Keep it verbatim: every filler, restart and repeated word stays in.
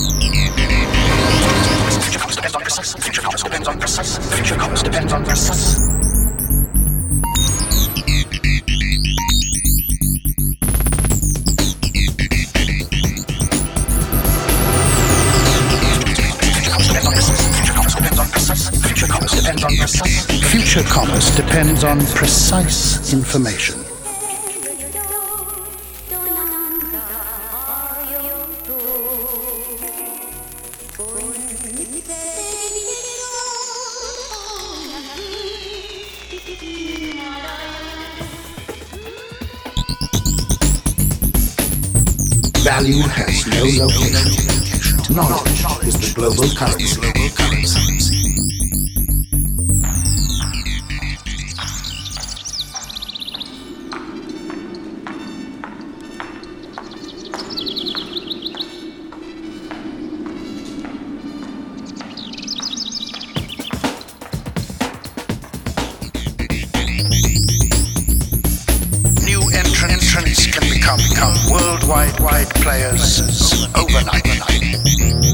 Future commerce depends on precise. Future commerce depends on precise. Future commerce depends on precise information. Value has no location. Knowledge is the global currency. New entrants can become, become worldwide wide players overnight.